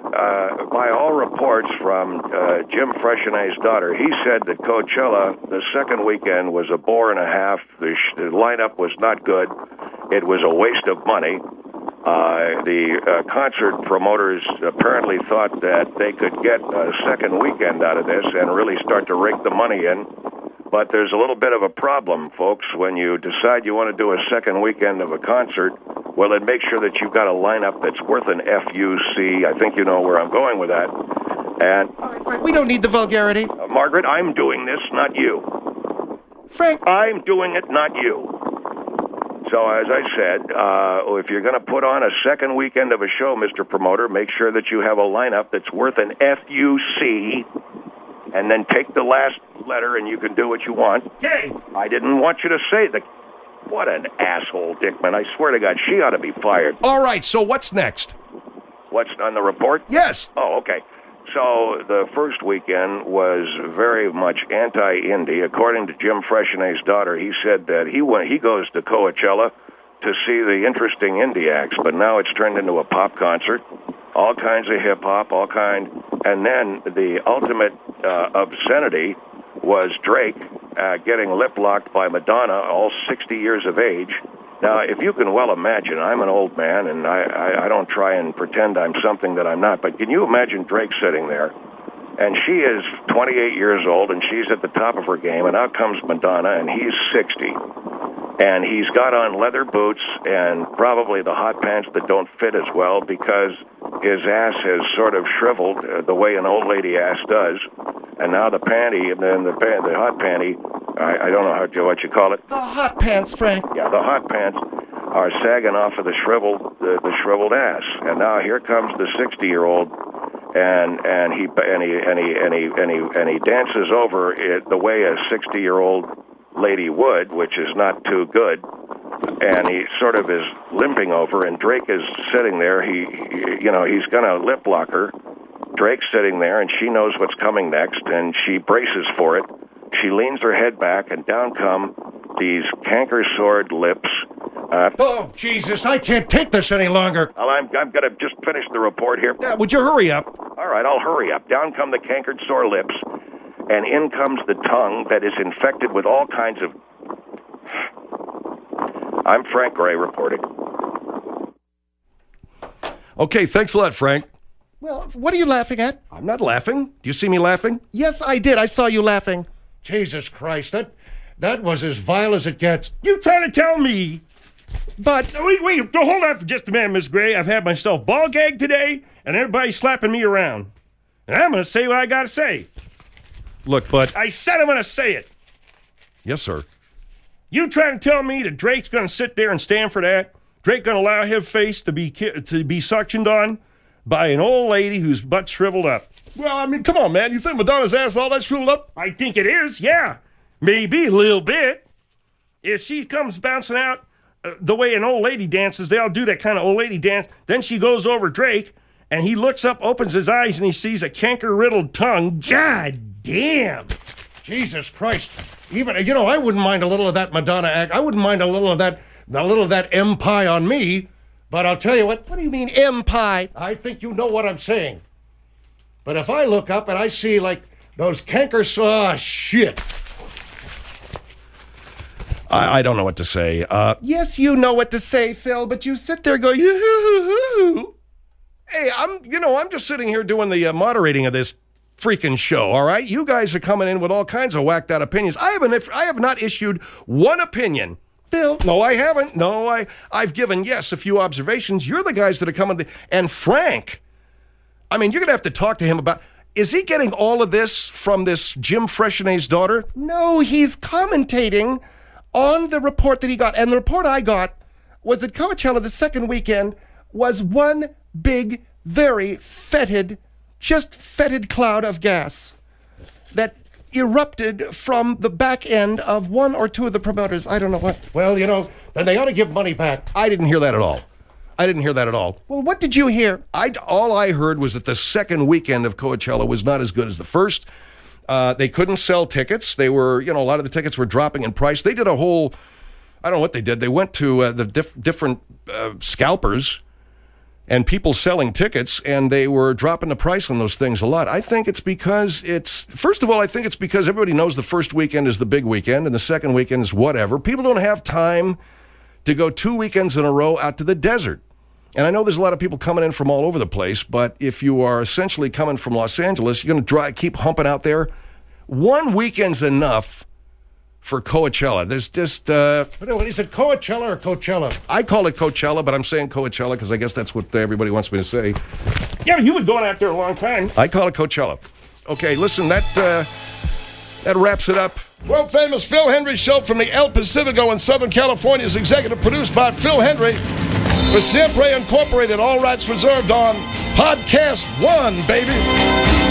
uh, by all reports from uh, Jim Freshenet's daughter, he said that Coachella, the second weekend, was a bore and a half. The, sh- the lineup was not good. It was a waste of money. Uh, the uh, concert promoters apparently thought that they could get a second weekend out of this and really start to rake the money in. But there's a little bit of a problem, folks, when you decide you want to do a second weekend of a concert. Well, then make sure that you've got a lineup that's worth an F U C. I think you know where I'm going with that. And All right, Frank, we don't need the vulgarity. uh, Margaret, I'm doing this, not you. Frank, I'm doing it, not you. So, as I said, uh, if you're going to put on a second weekend of a show, Mister Promoter, make sure that you have a lineup that's worth an F U C, and then take the last letter and you can do what you want. Okay. I didn't want you to say that. What an asshole, Dickman. I swear to God, she ought to be fired. All right, so what's next? What's on the report? Yes. Oh, okay. So the first weekend was very much anti-indie. According to Jim Freshenet's daughter, he said that he went, he goes to Coachella to see the interesting indie acts, but now it's turned into a pop concert. All kinds of hip-hop, all kind. And then the ultimate uh, obscenity was Drake uh, getting lip-locked by Madonna, all sixty years of age. Now, if you can well imagine, I'm an old man, and I, I, I don't try and pretend I'm something that I'm not, but can you imagine Drake sitting there, and she is twenty-eight years old, and she's at the top of her game, and out comes Madonna, and he's sixty. And he's got on leather boots and probably the hot pants that don't fit as well because his ass has sort of shriveled uh, the way an old lady ass does. And now the panty, and then the pan- the hot panty, I, I don't know how to, what you call it. the hot pants, Frank. Yeah, the hot pants are sagging off of the shriveled the, the shriveled ass. And now here comes the sixty-year-old, and and he and he and he and he and he, and he dances over it the way a sixty-year-old lady would, which is not too good. And he sort of is limping over, and Drake is sitting there. He, he you know, he's going to lip lock her. Drake's sitting there, and she knows what's coming next, and she braces for it. She leans her head back, and down come these canker sword lips. Uh, Oh, Jesus, I can't take this any longer. well, I'm, I'm going to just finish the report here. Yeah, would you hurry up? All right, I'll hurry up. Down come the cankered sore lips, and in comes the tongue that is infected with all kinds of... I'm Frank Gray reporting. Okay, thanks a lot, Frank. Well, what are you laughing at? I'm not laughing. Do you see me laughing? Yes, I did. I saw you laughing. Jesus Christ, that that was as vile as it gets. You trying to tell me? But No, wait, wait, hold on for just a minute, Miss Gray. I've had myself ball gagged today, and everybody's slapping me around. And I'm going to say what I got to say. Look, but... I said I'm going to say it. Yes, sir. You trying to tell me that Drake's going to sit there and stand for that? Drake going to allow his face to be ki- to be suctioned on by an old lady whose butt shriveled up? Well, I mean, come on, man. You think Madonna's ass all that shriveled up? I think it is, yeah. Maybe a little bit. If she comes bouncing out uh, the way an old lady dances, they all do that kind of old lady dance. Then she goes over Drake, and he looks up, opens his eyes, and he sees a canker-riddled tongue. God damn. Jesus Christ. Even, you know, I wouldn't mind a little of that Madonna act. I wouldn't mind a little of that, a little of that M-pie on me. But I'll tell you what. What do you mean M-pie? I think you know what I'm saying. But if I look up and I see, like, those canker saw shit. I, I don't know what to say. Uh, yes, you know what to say, Phil, but you sit there going, yoo-hoo-hoo-hoo. Hey, I'm, you know, I'm just sitting here doing the uh, moderating of this freaking show, all right? You guys are coming in with all kinds of whacked out opinions. I haven't, I have not issued one opinion. Phil. No, I haven't. No, I, I've given, yes, a few observations. You're the guys that are coming. To, and Frank, I mean, you're going to have to talk to him about, is he getting all of this from this Jim Freshenet's daughter? No, he's commentating on the report that he got. And the report I got was that Coachella, the second weekend, was one big, very fetid, just fetid cloud of gas that erupted from the back end of one or two of the promoters. I don't know what. Well, you know, then they ought to give money back. I didn't hear that at all. I didn't hear that at all. Well, what did you hear? I, all I heard was that the second weekend of Coachella was not as good as the first. Uh, they couldn't sell tickets. They were, you know, a lot of the tickets were dropping in price. They did a whole, I don't know what they did. They went to uh, the diff- different uh, scalpers and people selling tickets, and they were dropping the price on those things a lot. I think it's because it's, first of all, I think it's because everybody knows the first weekend is the big weekend and the second weekend is whatever. People don't have time to go two weekends in a row out to the desert. And I know there's a lot of people coming in from all over the place, but if you are essentially coming from Los Angeles, you're going to drive, keep humping out there. One weekend's enough for Coachella. There's just... Uh, what is it, Coachella or Coachella? I call it Coachella, but I'm saying Coachella because I guess that's what everybody wants me to say. Yeah, but you've been going out there a long time. I call it Coachella. Okay, listen, that uh, that wraps it up. World famous Phil Hendrie Show from the El Pacifico in Southern California is executive produced by Phil Hendrie with Siempre Incorporated. All rights reserved on Podcast One, baby.